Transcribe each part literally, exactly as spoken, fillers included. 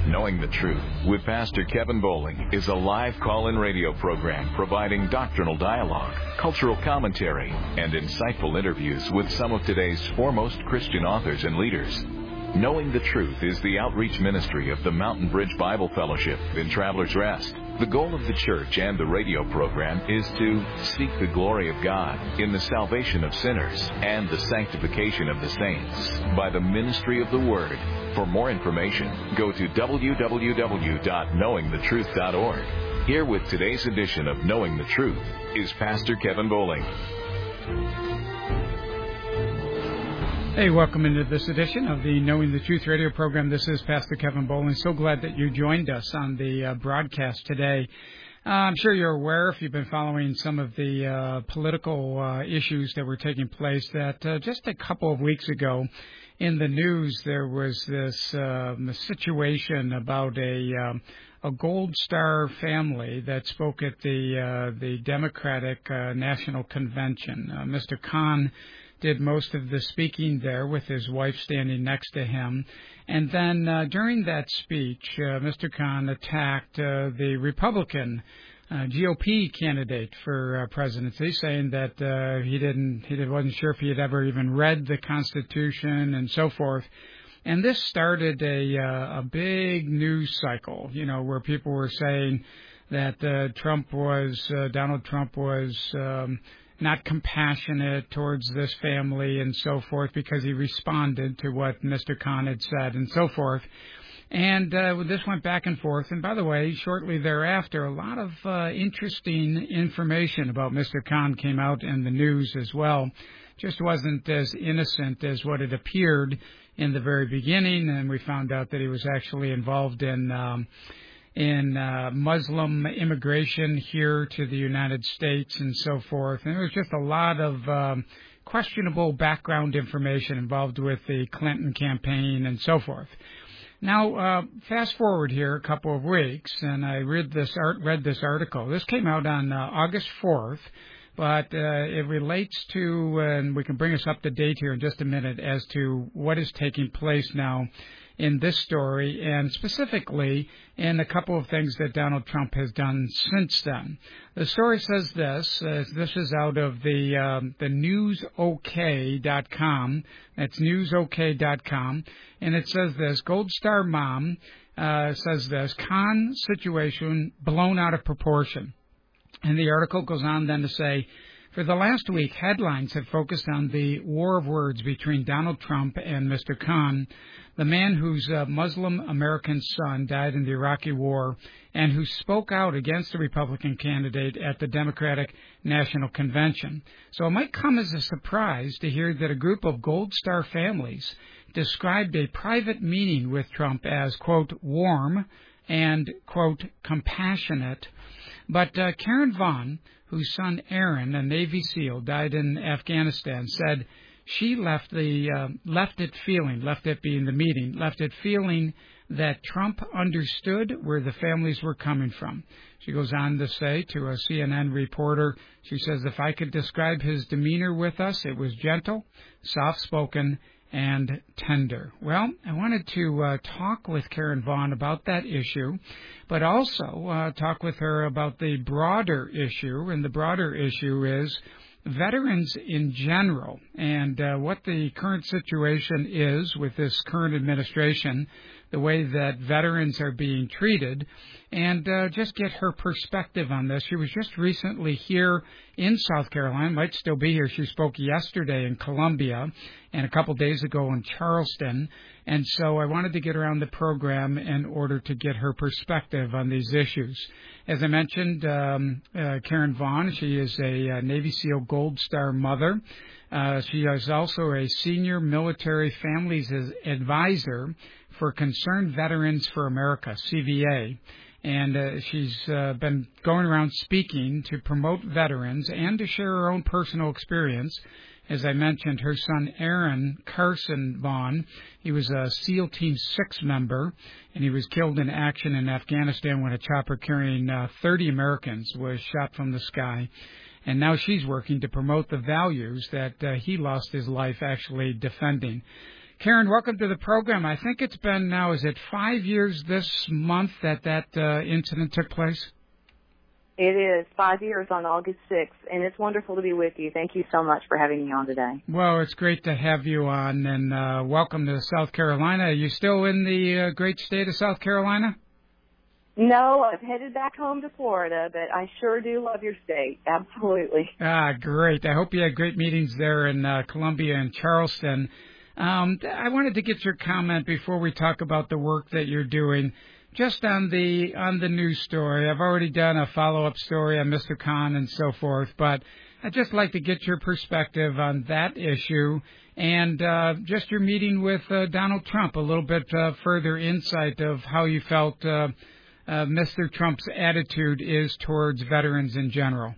Knowing the Truth with Pastor Kevin Bowling is a live call-in radio program providing doctrinal dialogue, cultural commentary, and insightful interviews with some of today's foremost Christian authors and leaders. Knowing the Truth is the outreach ministry of the Mountain Bridge Bible Fellowship in Travelers Rest. The goal of the church and the radio program is to seek the glory of God in the salvation of sinners and the sanctification of the saints by the ministry of the Word. For more information, go to w w w dot knowing the truth dot org. Here with today's edition of Knowing the Truth is Pastor Kevin Bowling. Hey, welcome into this edition of the Knowing the Truth radio program. This is Pastor Kevin Bowling. So glad that you joined us on the uh, broadcast today. Uh, I'm sure you're aware, if you've been following some of the uh, political uh, issues that were taking place, that uh, just a couple of weeks ago in the news there was this uh, situation about a um, a Gold Star family that spoke at the uh, the Democratic uh, National Convention. Uh, Mister Khan did most of the speaking there with his wife standing next to him. And then uh, during that speech, uh, Mister Khan attacked uh, the Republican uh, G O P candidate for uh, presidency, saying that uh, he didn't, he wasn't sure if he had ever even read the Constitution and so forth. And this started a, uh, a big news cycle, you know, where people were saying that uh, Trump was, uh, Donald Trump was um, not compassionate towards this family and so forth because he responded to what Mister Khan had said and so forth. And uh, this went back and forth. And by the way, shortly thereafter, a lot of uh, interesting information about Mister Khan came out in the news as well. Just wasn't as innocent as what it appeared in the very beginning. And we found out that he was actually involved in um, in uh, Muslim immigration here to the United States and so forth. And there was just a lot of um, questionable background information involved with the Clinton campaign and so forth. Now, uh, fast forward here a couple of weeks, and I read this art, read this article. This came out on uh, August fourth, but uh, it relates to, and we can bring us up to date here in just a minute, as to what is taking place now in this story, and specifically in a couple of things that Donald Trump has done since then. The story says this. Uh, this is out of the um, the news o k dot com. That's news o k dot com. And it says this. Gold Star mom uh, says this. Khan situation blown out of proportion. And the article goes on then to say, for the last week, headlines have focused on the war of words between Donald Trump and Mister Khan, the man whose uh, Muslim-American son died in the Iraqi war and who spoke out against the Republican candidate at the Democratic National Convention. So it might come as a surprise to hear that a group of Gold Star families described a private meeting with Trump as, quote, warm and, quote, compassionate. But uh, Karen Vaughn, whose son Aaron, a Navy SEAL, died in Afghanistan, said she left the uh, left it feeling, left it being the meeting, left it feeling that Trump understood where the families were coming from. She goes on to say to a C N N reporter, she says, if I could describe his demeanor with us, it was gentle, soft-spoken, and tender. Well, I wanted to uh, talk with Karen Vaughn about that issue, but also uh, talk with her about the broader issue, and the broader issue is veterans in general and uh, what the current situation is with this current administration, the way that veterans are being treated, and uh, just get her perspective on this. She was just recently here in South Carolina, might still be here. She spoke yesterday in Columbia and a couple days ago in Charleston, and so I wanted to get her on the program in order to get her perspective on these issues. As I mentioned, um, uh, Karen Vaughn, she is a uh, Navy SEAL Gold Star mother. Uh, she is also a senior military families advisor for Concerned Veterans for America, C V A. And uh, she's uh, been going around speaking to promote veterans and to share her own personal experience. As I mentioned, her son Aaron Carson Vaughn, he was a SEAL Team six member, and he was killed in action in Afghanistan when a chopper carrying uh, thirty Americans was shot from the sky. And now she's working to promote the values that uh, he lost his life actually defending. Karen, welcome to the program. I think it's been now, is it five years this month that that uh, incident took place? It is five years on August sixth, and it's wonderful to be with you. Thank you so much for having me on today. Well, it's great to have you on, and uh, welcome to South Carolina. Are you still in the uh, great state of South Carolina? No, I've headed back home to Florida, but I sure do love your state. Absolutely. Ah, great. I hope you had great meetings there in uh, Columbia and Charleston. Um, I wanted to get your comment before we talk about the work that you're doing. Just on the on the news story, I've already done a follow-up story on Mister Khan and so forth, but I'd just like to get your perspective on that issue and uh, just your meeting with uh, Donald Trump, a little bit uh, further insight of how you felt uh, uh, Mister Trump's attitude is towards veterans in general.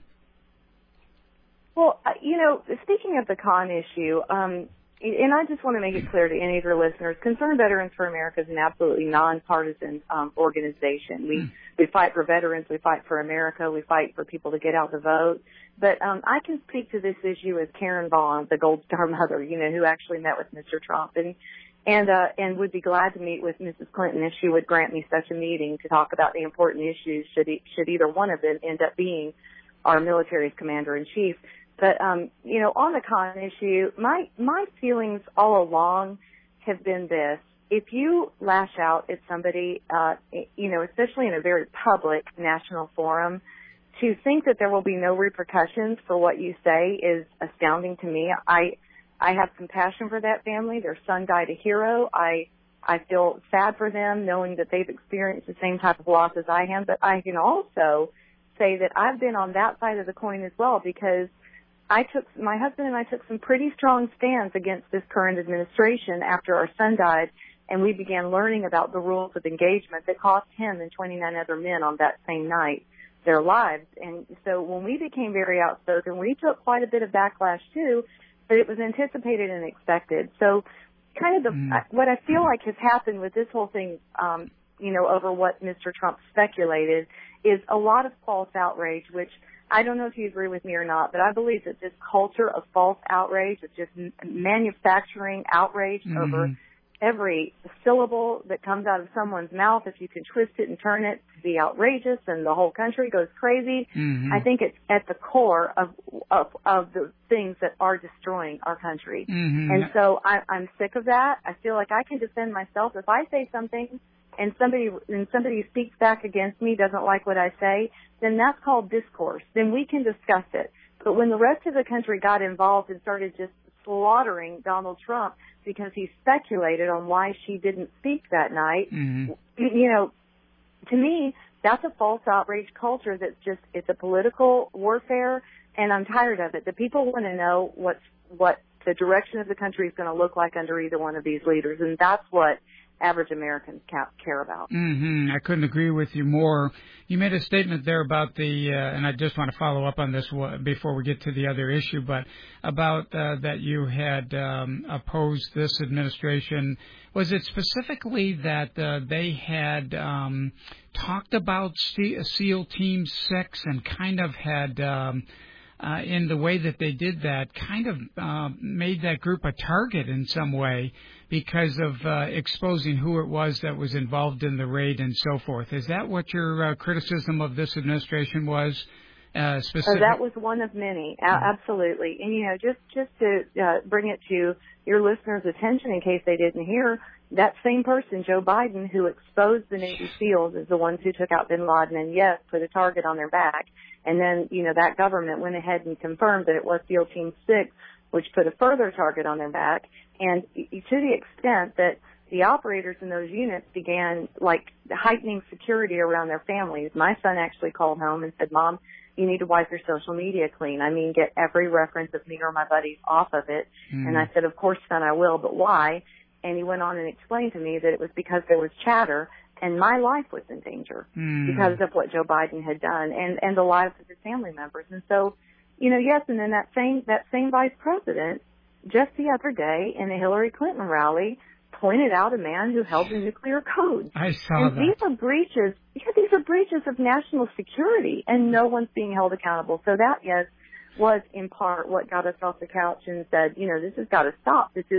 Well, you know, speaking of the Khan issue, um, and I just want to make it clear to any of your listeners, Concerned Veterans for America is an absolutely nonpartisan um, organization. We mm. we fight for veterans, we fight for America, we fight for people to get out to vote. But um, I can speak to this issue as Karen Vaughn, the Gold Star mother, you know, who actually met with Mister Trump, and and uh, and would be glad to meet with Missus Clinton if she would grant me such a meeting to talk about the important issues. Should he, should either one of them end up being our military's commander in chief. But, um, you know, on the Khan issue, my, my feelings all along have been this. If you lash out at somebody, uh, you know, especially in a very public national forum, to think that there will be no repercussions for what you say is astounding to me. I, I have compassion for that family. Their son died a hero. I, I feel sad for them knowing that they've experienced the same type of loss as I have. But I can also say that I've been on that side of the coin as well, because I took, my husband and I took some pretty strong stands against this current administration after our son died, and we began learning about the rules of engagement that cost him and twenty-nine other men on that same night their lives. And so when we became very outspoken, we took quite a bit of backlash too, but it was anticipated and expected. So kind of the, mm. what I feel like has happened with this whole thing, um, you know, over what Mister Trump speculated is a lot of false outrage, which I don't know if you agree with me or not, but I believe that this culture of false outrage, of just manufacturing outrage mm-hmm. over every syllable that comes out of someone's mouth, if you can twist it and turn it to be outrageous and the whole country goes crazy, mm-hmm. I think it's at the core of, of of the things that are destroying our country. Mm-hmm. And so I, I'm sick of that. I feel like I can defend myself. If I say something and somebody and somebody speaks back against me, doesn't like what I say, then that's called discourse. Then we can discuss it. But when the rest of the country got involved and started just slaughtering Donald Trump because he speculated on why she didn't speak that night, mm-hmm. you know, to me, that's a false outrage culture that's just, it's a political warfare, and I'm tired of it. The people want to know what's, what the direction of the country is going to look like under either one of these leaders, and that's what average Americans care about. Mm-hmm. I couldn't agree with you more. You made a statement there about the, uh, and I just want to follow up on this before we get to the other issue, but about uh, that you had um, opposed this administration. Was it specifically that uh, they had um, talked about SEAL Team six and kind of had, um, uh, in the way that they did that, kind of uh, made that group a target in some way because of uh, exposing who it was that was involved in the raid and so forth? Is that what your uh, criticism of this administration was? Uh, specific- oh, that was one of many, a- absolutely. And, you know, just, just to uh, bring it to your listeners' attention in case they didn't hear, that same person, Joe Biden, who exposed the Navy SEALs as the ones who took out bin Laden and, yes, put a target on their back. And then, you know, that government went ahead and confirmed that it was SEAL Team six, which put a further target on their back. And to the extent that the operators in those units began, like, heightening security around their families. My son actually called home and said, Mom, you need to wipe your social media clean. I mean, get every reference of me or my buddies off of it. Mm. And I said, of course, son, I will, but why? And he went on and explained to me that it was because there was chatter and my life was in danger mm. because of what Joe Biden had done and, and the lives of his family members. And so, you know, yes, and then that same, that same vice president just the other day in the Hillary Clinton rally pointed out a man who held the nuclear code. I saw and that. These are breaches. Yeah, these are breaches of national security, and no one's being held accountable. So that, yes, was in part what got us off the couch and said, you know, this has got to stop. This is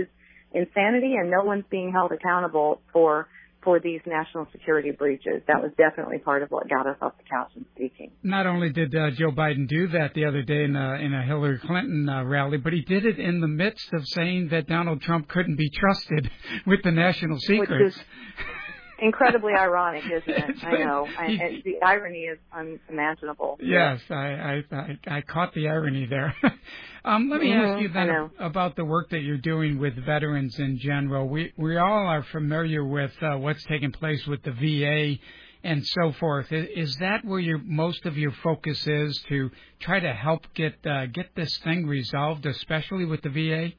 insanity, and no one's being held accountable for for these national security breaches. That was definitely part of what got us off the couch and speaking. Not only did uh, Joe Biden do that the other day in a, in a Hillary Clinton uh, rally, but he did it in the midst of saying that Donald Trump couldn't be trusted with the national secrets. Which is incredibly ironic, isn't it? I know. I, and the irony is unimaginable. Yes, I, I, I, I caught the irony there. um, let me mm-hmm, ask you then about the work that you're doing with veterans in general. We we all are familiar with uh, what's taking place with the V A and so forth. Is, is that where your most of your focus is, to try to help get uh, get this thing resolved, especially with the V A?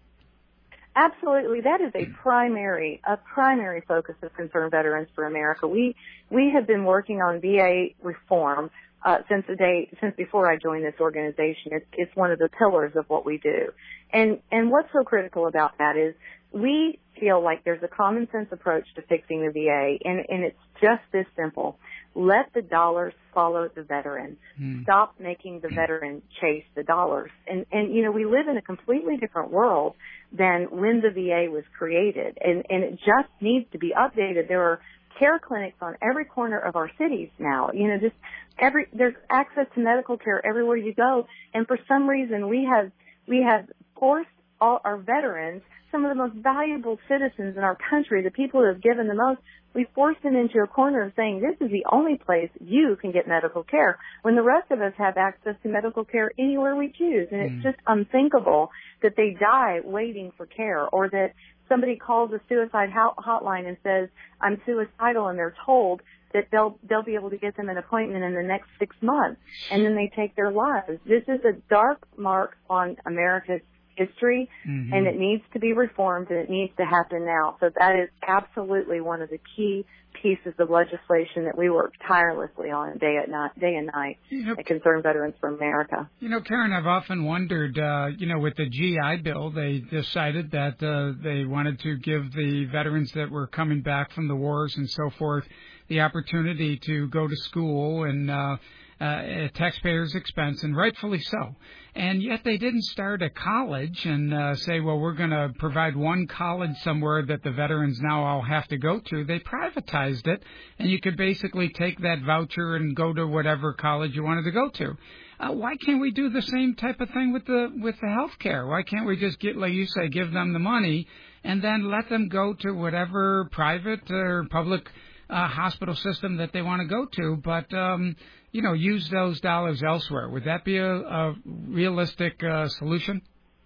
Absolutely. That is a primary, a primary focus of Concerned Veterans for America. We, we have been working on V A reform, uh, since the day, since before I joined this organization. It's, it's one of the pillars of what we do. And, and what's so critical about that is we feel like there's a common sense approach to fixing the V A, and, and it's just this simple. Let the dollars follow the veteran. Mm. Stop making the veteran chase the dollars. And, and, you know, we live in a completely different world than when the V A was created. And, and it just needs to be updated. There are care clinics on every corner of our cities now. You know, just every, there's access to medical care everywhere you go. And for some reason we have, we have forced all our veterans, some of the most valuable citizens in our country, the people who have given the most, we forced them into a corner of saying this is the only place you can get medical care, when the rest of us have access to medical care anywhere we choose. And mm. it's just unthinkable that they die waiting for care, or that somebody calls a suicide hotline and says, I'm suicidal, and they're told that they'll they'll be able to get them an appointment in the next six months, and then they take their lives. This is a dark mark on America's history, mm-hmm. and it needs to be reformed, and it needs to happen now. So that is absolutely one of the key pieces of legislation that we work tirelessly on day and night, day and night you know, at Concerned Veterans for America. You know, Karen, I've often wondered, uh, you know, with the G I Bill, they decided that uh, they wanted to give the veterans that were coming back from the wars and so forth the opportunity to go to school and uh, uh, at taxpayers' expense, and rightfully so. And yet they didn't start a college and uh, say, well, we're going to provide one college somewhere that the veterans now all have to go to. They privatized it, and you could basically take that voucher and go to whatever college you wanted to go to. Uh, why can't we do the same type of thing with the with the health care? Why can't we just get, like you say, give them the money and then let them go to whatever private or public uh, hospital system that they want to go to, but um, you know, use those dollars elsewhere? Would that be a, a realistic uh, solution?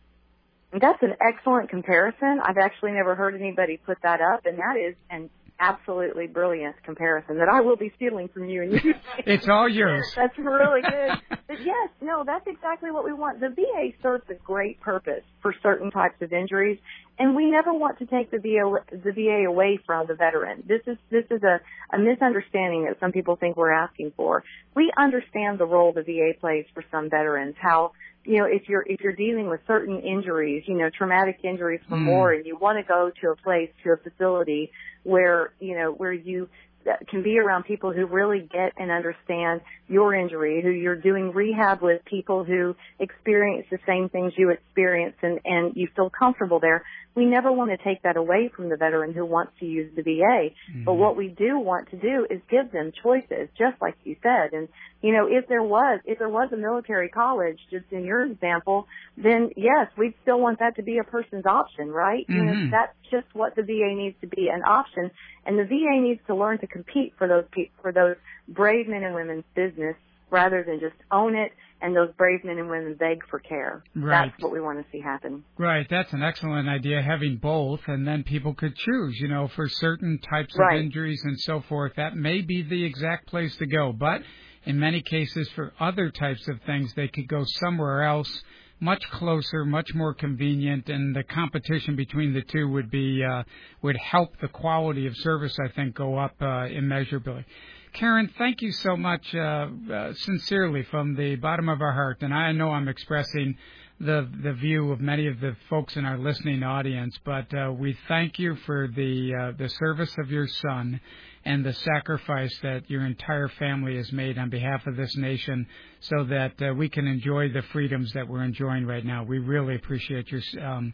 That's an excellent comparison. I've actually never heard anybody put that up, and that is an absolutely brilliant comparison that I will be stealing from you. And you. It's all yours. That's really good. But yes, no, that's exactly what we want. The V A serves a great purpose for certain types of injuries, and we never want to take the V A, the V A away from the veteran. This is this is a, a misunderstanding that some people think we're asking for. We understand the role the V A plays for some veterans, how, you know, if you're if you're dealing with certain injuries, you know, traumatic injuries from mm. war, and you want to go to a place, to a facility where, you know, where you can be around people who really get and understand your injury, who you're doing rehab with, people who experience the same things you experience, and, and you feel comfortable there. We never want to take that away from the veteran who wants to use the V A. Mm-hmm. But what we do want to do is give them choices, just like you said. And, you know, if there was, if there was a military college, just in your example, then yes, we'd still want that to be a person's option, right? Mm-hmm. You know, that's just what the V A needs to be, an option. And the V A needs to learn to compete for those pe- for those brave men and women's business, rather than just own it and those brave men and women beg for care. Right. That's what we want to see happen. Right. That's an excellent idea, having both, and then people could choose, you know, for certain types right. of injuries and so forth. That may be the exact place to go. But in many cases, for other types of things, they could go somewhere else, much closer, much more convenient, and the competition between the two would be uh, would help the quality of service, I think, go up uh, immeasurably. Karen, thank you so much, uh, uh, sincerely, from the bottom of our heart. And I know I'm expressing the the view of many of the folks in our listening audience, but uh, we thank you for the uh, the service of your son and the sacrifice that your entire family has made on behalf of this nation, so that uh, we can enjoy the freedoms that we're enjoying right now. We really appreciate your um,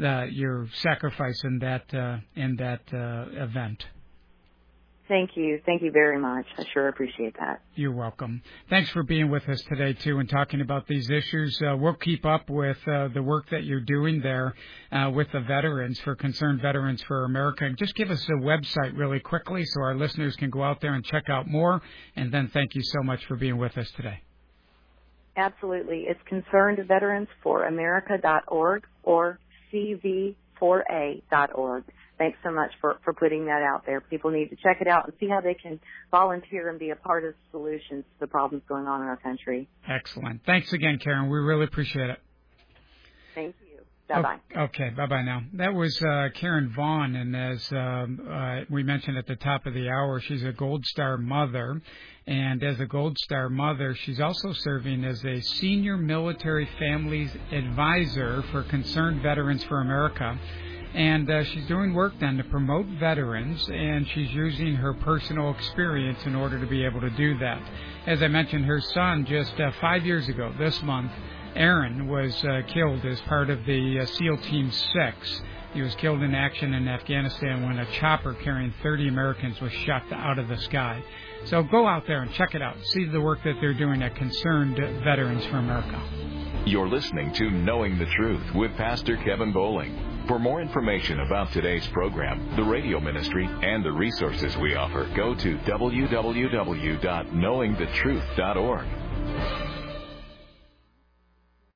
uh, your sacrifice in that uh, in that uh, event. Thank you. Thank you very much. I sure appreciate that. You're welcome. Thanks for being with us today, too, and talking about these issues. Uh, we'll keep up with uh, the work that you're doing there uh, with the veterans, for Concerned Veterans for America. And just give us a website really quickly so our listeners can go out there and check out more. And then thank you so much for being with us today. Absolutely. It's concerned veterans for america dot org or c v four a dot org. Thanks so much for, for putting that out there. People need to check it out and see how they can volunteer and be a part of the solutions to the problems going on in our country. Excellent. Thanks again, Karen. We really appreciate it. Thank you. Bye-bye. Okay, bye-bye now. That was uh, Karen Vaughn, and as um, uh, we mentioned at the top of the hour, she's a Gold Star mother. And as a Gold Star mother, she's also serving as a senior military families advisor for Concerned Veterans for America. And uh, she's doing work then to promote veterans, and she's using her personal experience in order to be able to do that. As I mentioned, her son just uh, five years ago, this month, Aaron, was uh, killed as part of the uh, SEAL Team six. He was killed in action in Afghanistan when a chopper carrying thirty Americans was shot out of the sky. So go out there and check it out. See the work that they're doing at Concerned Veterans for America. You're listening to Knowing the Truth with Pastor Kevin Bowling. For more information about today's program, the radio ministry, and the resources we offer, go to w w w dot knowing the truth dot org.